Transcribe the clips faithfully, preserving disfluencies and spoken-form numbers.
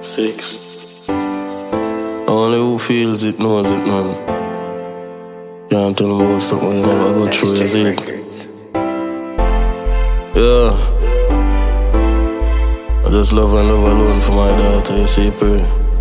Six. Only who feels it knows it, man. Can't tell me about something you never go through, is it? Yeah. I just love and love alone for my daughter, you see, pray.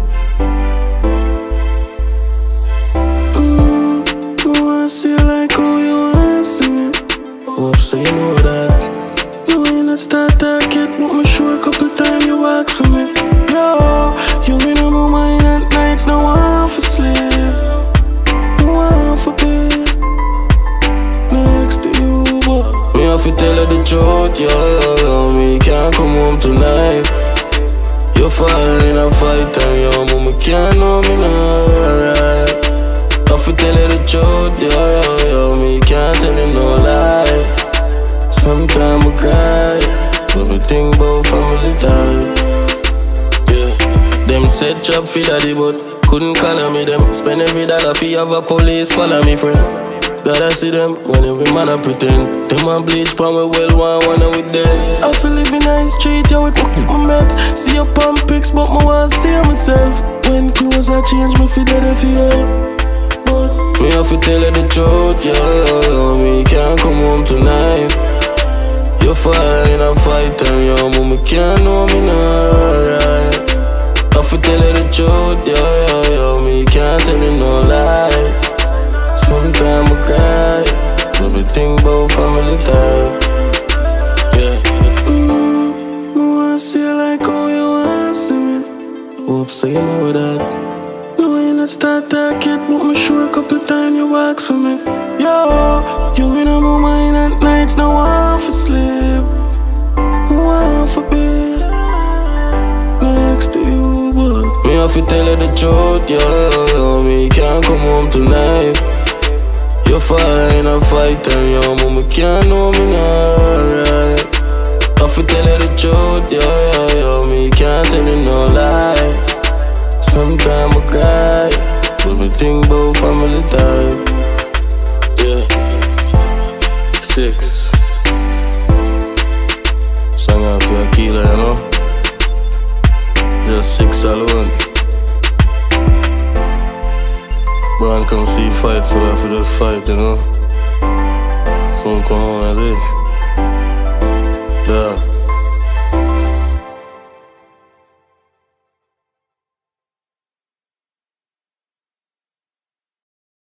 Mm, I wanna see you like how you wanna see me. Hope so you know that. You ain't a start target, but me sure a couple times you walk for me. Yo, you in my mind at nights, no one for sleep, no one for bed next to you, but me have to tell her the truth, yo, yo, yo, me can't come home tonight. You fall in a fight and your mama can't know me now, right? Have to tell her the truth, yo, yo, yo, me can't tell you no lie. Sometimes I cry, but me think about family time. Them said chop for daddy, but couldn't call me them. Spend every dollar fee of a police, follow me friend. Gotta see them when every man a pretend. Them a bleach pan we well one wanna with them. I feel living in the street, yeah, with my mates. See your pump pics, but me want to see myself. When clothes I change, me feel dead if you help. But me have to tell you the truth, yeah, yeah, yeah. Me can't come home tonight. You fall in a fight and your mama can't know me now, right? I have to tell her the truth, yo, yo, yo, me can't tell you no lie. Sometimes I cry, but we think about family time. Yeah. Mm, I wanna see you like how you wanna see me. Hope so you know that. No, you not start target, but me sure a couple times you walk for me. Yo, you in my mind at nights, no one for sleep, no one for bed next to you. Me have to tell her the truth, yo, yo, yo, me can't come home tonight. You fall in a fight and your mama can't know me now, right? Have to tell her the truth, yo, yo, yo, me can't tell you no lie. Sometimes I cry, but me think about family time. Yeah. Six. Song out for a killer, you know? Just six alone. Born come see fight, so I have to just fight, you know. Soon come home, that's it. Yeah.